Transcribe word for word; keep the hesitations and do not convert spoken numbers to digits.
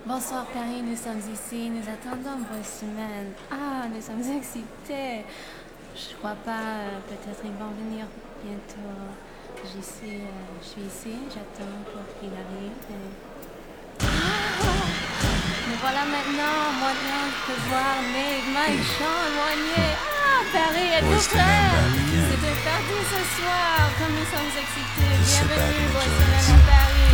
Bonsoir Paris, nous sommes ici, nous attendons vos semaines. Ah, nous sommes excités. Je crois pas, euh, peut-être ils vont venir bientôt. J'y suis, euh, je suis ici, j'attends pour qu'il arrive. Et... Ah, nous voilà maintenant, moyen de voir Meg, Mike, Sean, Moignet. Ah, Paris, êtes-vous prêts? C'est de partir ce soir, comme nous sommes excités. Bienvenue, Boys to Men à Paris.